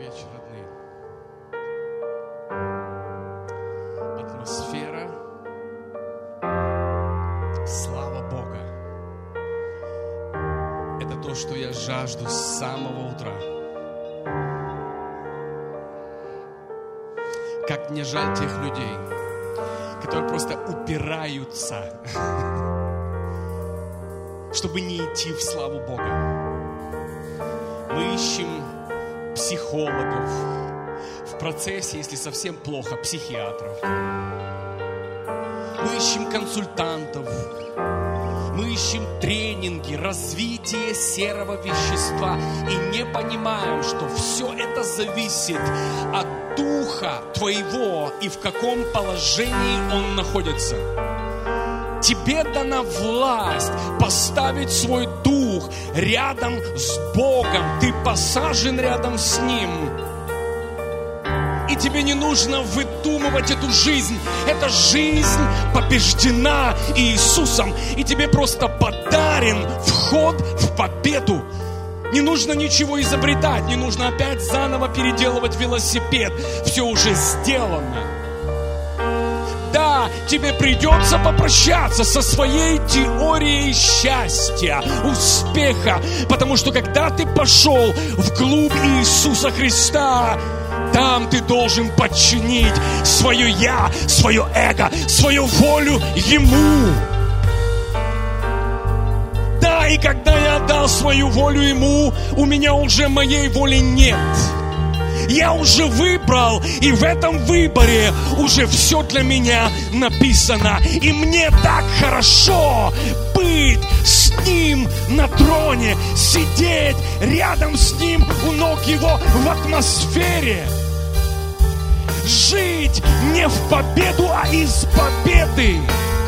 вечер, родные. Атмосфера, слава Бога. Это то, что я жажду с самого утра. Как мне жаль тех людей, которые просто упираются, чтобы не идти в славу Бога. Мы ищем психологов, в процессе, если совсем плохо, психиатров. Мы ищем консультантов, мы ищем тренинги, развитие серого вещества и не понимаем, что все это зависит от духа твоего и в каком положении он находится. Тебе дана власть поставить свой дух рядом с Богом. Ты посажен рядом с Ним. И тебе не нужно выдумывать эту жизнь. Эта жизнь побеждена Иисусом. И тебе просто подарен вход в победу. Не нужно ничего изобретать. Не нужно опять заново переделывать велосипед. Все уже сделано. Да, тебе придется попрощаться со своей теорией счастья, успеха. Потому что когда ты пошел вглубь Иисуса Христа, там ты должен подчинить свое «я», свое эго, свою волю Ему. Да, и когда я отдал свою волю Ему, у меня уже моей воли нет. Я уже выбрал, и в этом выборе уже все для меня написано. И мне так хорошо быть с Ним на троне, сидеть рядом с Ним у ног Его в атмосфере. Жить не в победу, а из победы.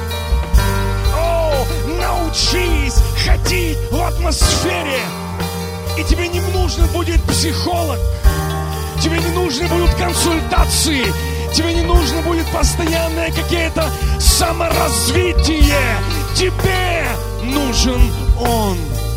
О, научись ходить в атмосфере. И тебе не нужен будет психолог. Тебе не нужны будут консультации. Тебе не нужно будет постоянное какое-то саморазвитие. Тебе нужен Он.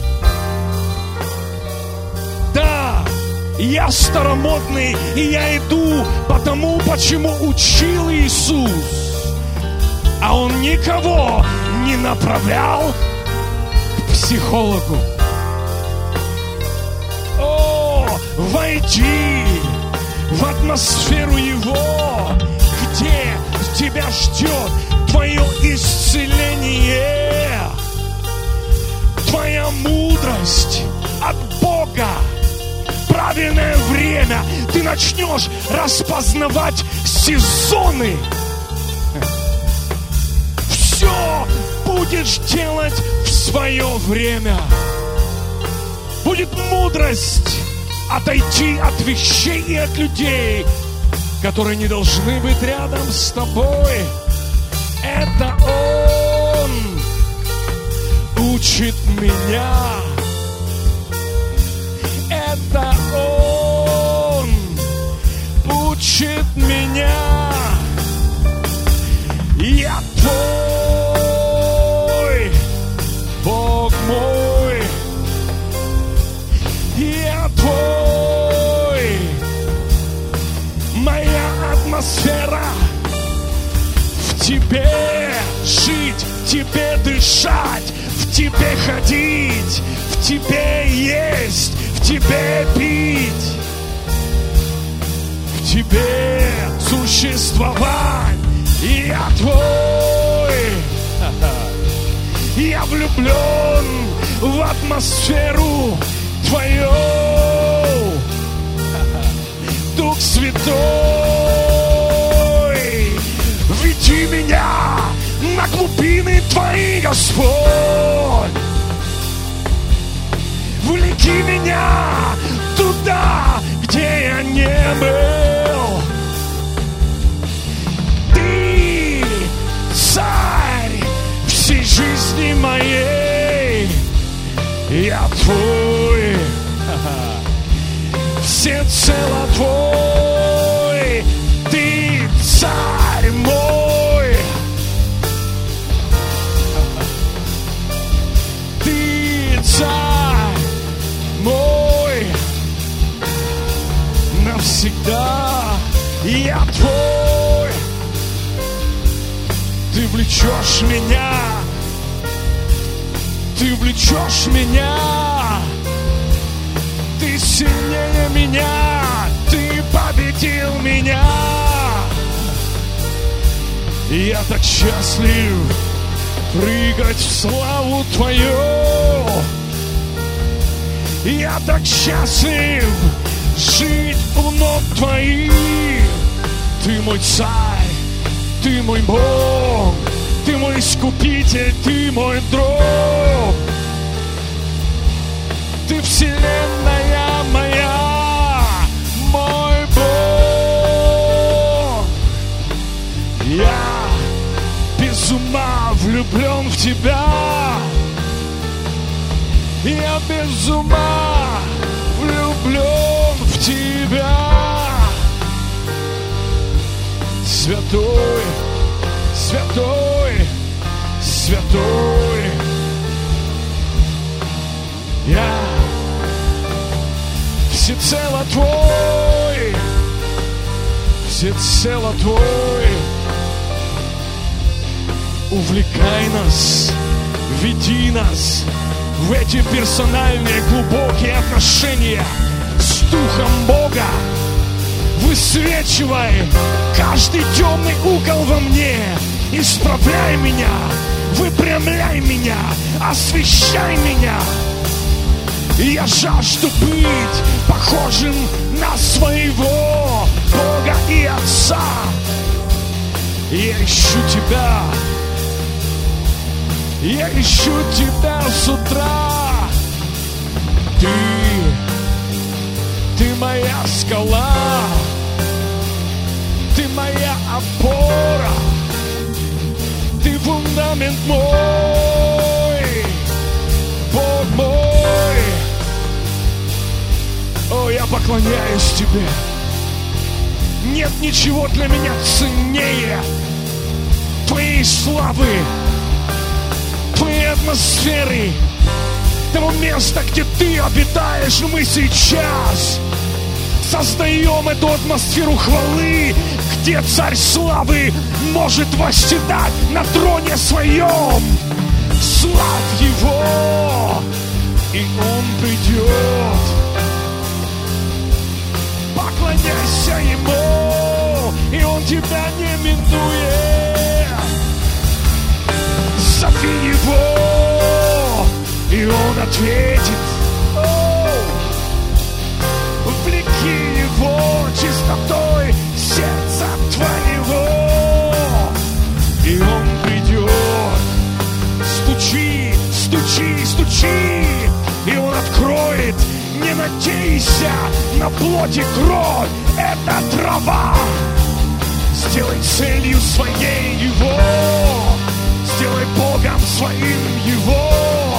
Да, я старомодный, и я иду по тому, почему учил Иисус. А Он никого не направлял к психологу. Войди в атмосферу Его, где тебя ждет твое исцеление, твоя мудрость от Бога. Правильное время. Ты начнешь распознавать сезоны. Все будешь делать в свое время. Будет мудрость отойти от вещей и от людей, которые не должны быть рядом с тобой. Это Он учит меня. Это Он учит меня. Я Твой, Бог мой. Я Твой. Моя атмосфера в Тебе жить, в Тебе дышать, в Тебе ходить, в Тебе есть, в Тебе пить, в Тебе существовать. Я Твой. Я влюблен в атмосферу Твою. Дух Святой, веди меня на глубины Твои, Господь. Влеки меня туда, где я не был. Ты царь всей жизни моей. Я Твой, всецело Твой. Ты царь мой. Ты царь мой. навсегда. Я твой, ты влечешь меня, ты влечешь меня, ты сильнее меня, ты победил меня. Я так счастлив прыгать в славу Твою. Я так счастлив жить у ног Твоих. Ты мой царь, Ты мой Бог, Ты мой искупитель, Ты мой друг. Ты вселенная моя, мой Бог. Я без ума влюблен в Тебя. Я без ума влюблен в Тебя. Святой, святой, святой. Я всецело Твой, всецело Твой. Увлекай нас, веди нас в эти персональные глубокие отношения с Духом Бога. Высвечивай каждый темный угол во мне. Исправляй меня, выпрямляй меня, освещай меня. Я жажду быть похожим на своего Бога и Отца. Я ищу Тебя. Я ищу Тебя с утра. Ты моя скала, Ты моя опора, Ты фундамент мой, Бог мой. О, я поклоняюсь Тебе. Нет ничего для меня ценнее Твоей славы, Твоей атмосферы, того места, где Ты обитаешь. Мы сейчас создаем эту атмосферу хвалы, где Царь славы может восседать на троне Своем. Славь Его, и Он придет. Поклоняйся Ему, и Он тебя не минует. Зови Его, и Он ответит. Влеки Его чистотой сердца твоего, и Он придет. Стучи, стучи, стучи, и Он откроет. Не надейся на плоть и кровь, это трава. Сделай целью своей Его, сделай Богом своим Его.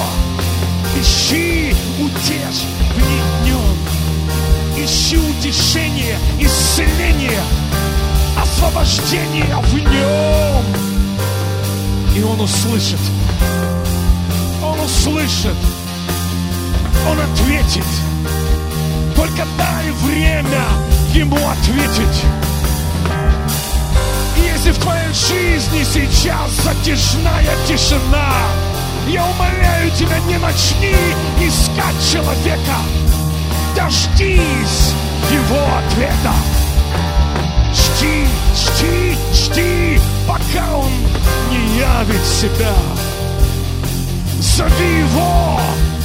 Ищи утешь в Нем. Ищи утешение, исцеление, освобождение в Нем. И Он услышит. Он услышит. Он ответит. Только дай время Ему ответить. Если в твоей жизни сейчас затяжная тишина, я умоляю тебя, не начни искать человека. Дождись Его ответа. Жди, жди, жди, пока Он не явит себя. Зови Его,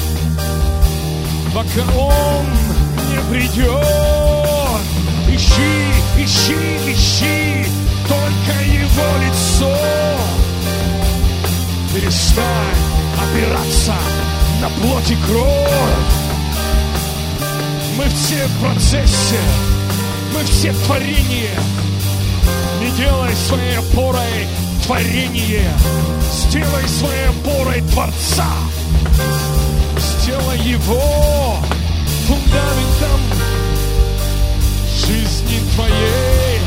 пока Он не придет. Ищи, ищи, ищи только Его лицо. Перестань опираться на плоть и кровь. Мы все в процессе, мы все творение. Не делай своей опорой творение, сделай своей опорой Творца. Сделай Его фундаментом жизни твоей,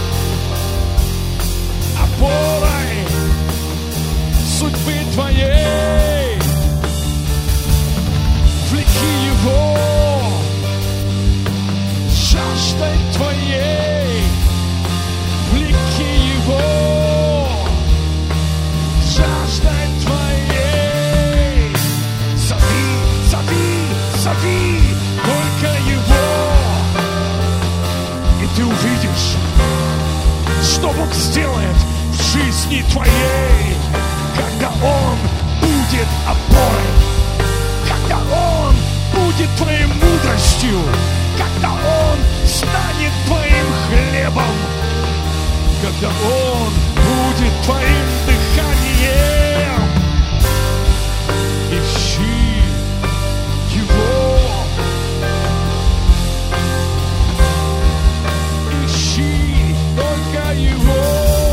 опорой судьбы твоей. Влеки Его, жажда жаждой Твоей, влеки Его, жаждой Твоей. Зови, зови, зови только Его, и ты увидишь, что Бог сделает в жизни твоей, когда Он будет опорой, когда Он будет твоей мудростью, когда Он станет твоим хлебом, когда Он будет твоим дыханием. Ищи Его, ищи только Его.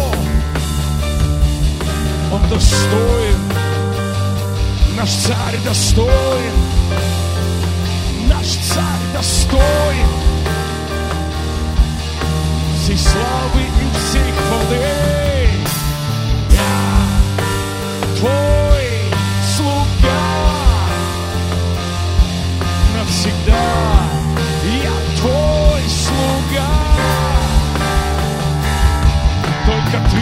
Он достоин, наш Царь достоин, наш Царь достоин всей славы и всей хвалы. Я Твой слуга навсегда, я Твой слуга, только Ты,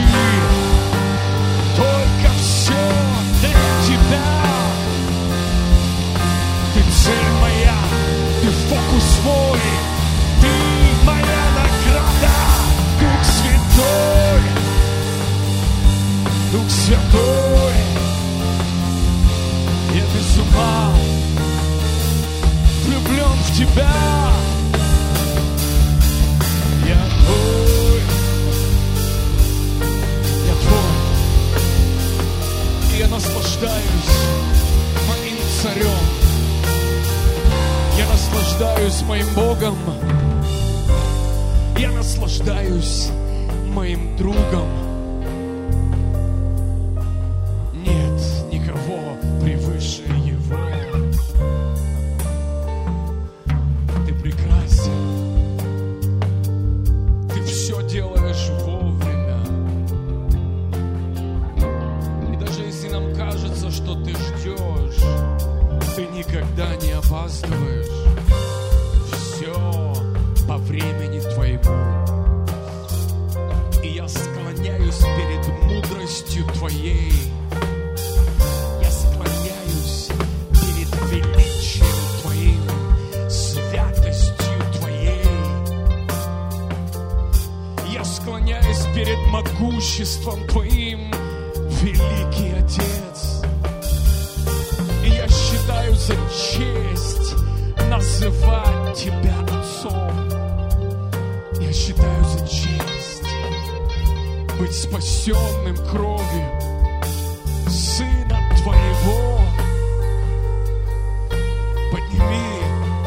только все для Тебя. Ты цель моя, Ты фокус мой, Ты моя награда, Дух Святой, Дух Святой. Я без ума влюблен в Тебя. Я Твой, я Твой. И я наслаждаюсь моим Царем. Я наслаждаюсь моим Богом. Я наслаждаюсь моим другом. Нет никого превыше Его. Ты прекрасен. Ты все делаешь вовремя. И даже если нам кажется, что Ты ждешь, Ты никогда не опаздываешь. Все по времени Твоему. И я склоняюсь перед мудростью Твоей. Я склоняюсь перед величием Твоим, святостью Твоей. Я склоняюсь перед могуществом Твоим, великий Отец. И я считаю за честь называть Тебя Отцом. Я считаю за честь быть спасенным кровью Сына Твоего. Подними,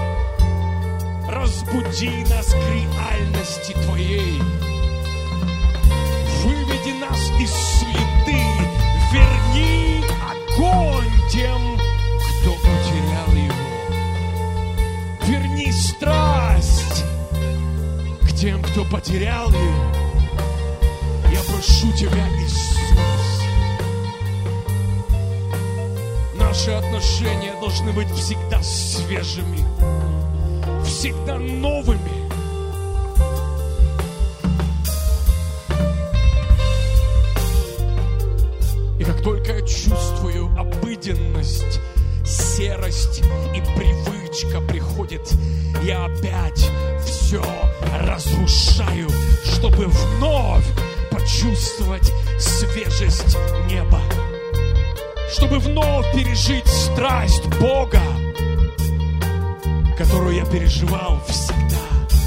разбуди нас к реальности Твоей. Выведи нас из суеты, верни огонь тем, кто потерял его. Верни страсть к тем, кто потерял ее. Я прошу Тебя, Иисус. Наши отношения должны быть всегда свежими, всегда новыми. И как только я чувствую обыденность, серость и привычка приходит, я опять все разрушаю, чтобы вновь почувствовать свежесть неба, чтобы вновь пережить страсть Бога, которую я переживал всегда.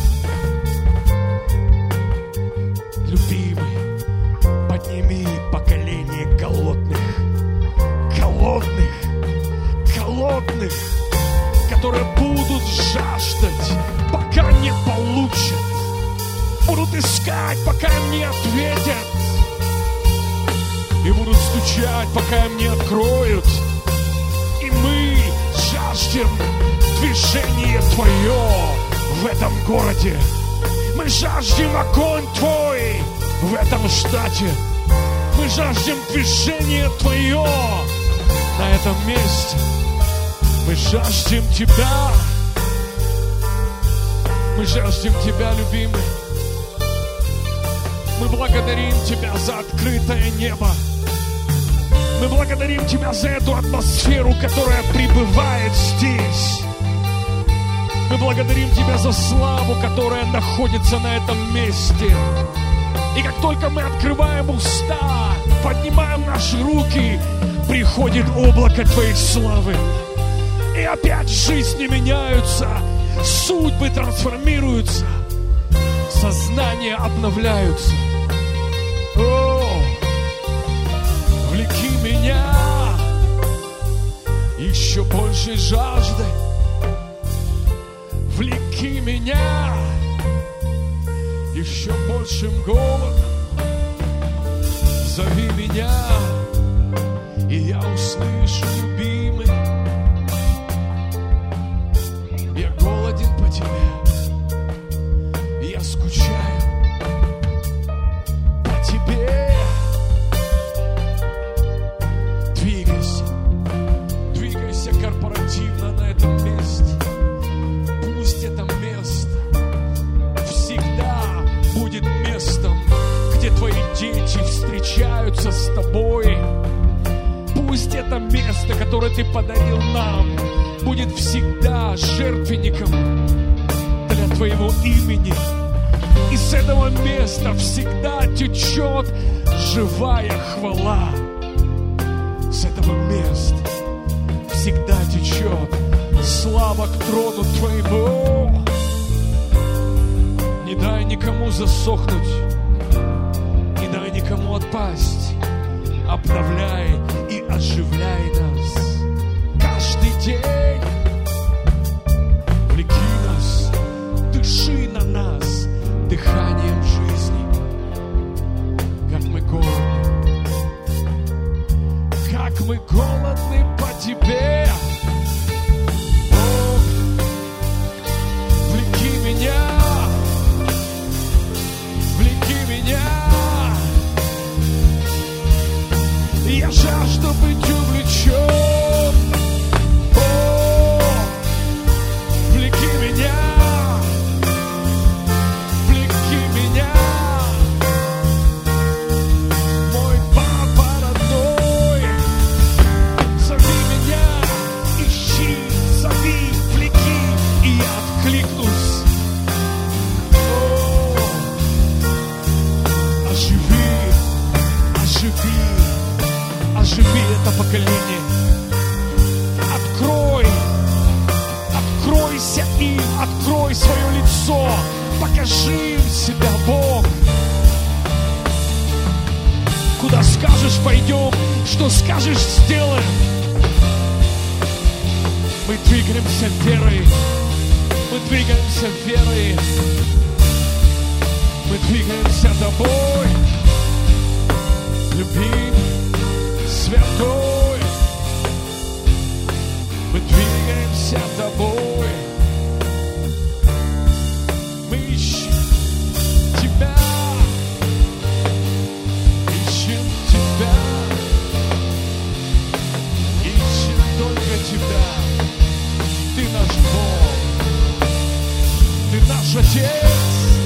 Любимый, подними поколение голодных, которые будут жаждать, пока не получат, будут искать, пока им не ответят, и будут стучать, пока им не откроют. И мы жаждем движения Твое в этом городе. Мы жаждем огонь Твой в этом штате. Мы жаждем движения Твое на этом месте. Мы жаждем Тебя. Мы Мы жаждем Тебя, любимый. Мы благодарим Тебя за открытое небо. Мы благодарим Тебя за эту атмосферу, которая пребывает здесь. Мы благодарим Тебя за славу, которая находится на этом месте. И как только мы открываем уста, поднимаем наши руки, приходит облако Твоей славы. И опять жизни меняются, судьбы трансформируются, сознания обновляются. О, влеки меня еще большей жаждой. Влеки меня еще большим голодом. Зови меня, и я услышу, любимый. Я голоден по Тебе, я скучаю по Тебе. Двигайся, двигайся корпоративно на этом месте. Пусть это место всегда будет местом, где Твои дети встречаются с Тобой. Пусть это место, которое Ты подарил нам, будет всегда жертвенником для Твоего имени. И с этого места всегда течет живая хвала. С этого места всегда течет слава к трону Твоему. Не дай никому засохнуть, не дай никому отпасть. Обновляй и оживляй нас каждый день. Влеки нас, дыши на нас дыханием жизни. Как мы голодны, как мы голодны по Тебе. О, влеки меня, влеки меня. Я жажду быть увлечен. О, влеки меня, влеки меня. Мой папа родной, зови меня, ищи, зови, влеки, и я откликнусь. О, оживи, оживи. Оживи это поколение. Открой, откройся им, открой свое лицо, покажи им себя, Бог. Куда скажешь, пойдем, что скажешь, сделаем. Мы двигаемся верой, мы двигаемся верой, мы двигаемся Тобой, любимый, святой. Мы двигаемся Тобой. Мы ищем Тебя, ищем Тебя, ищем только Тебя. Ты наш Бог, Ты наш Отец.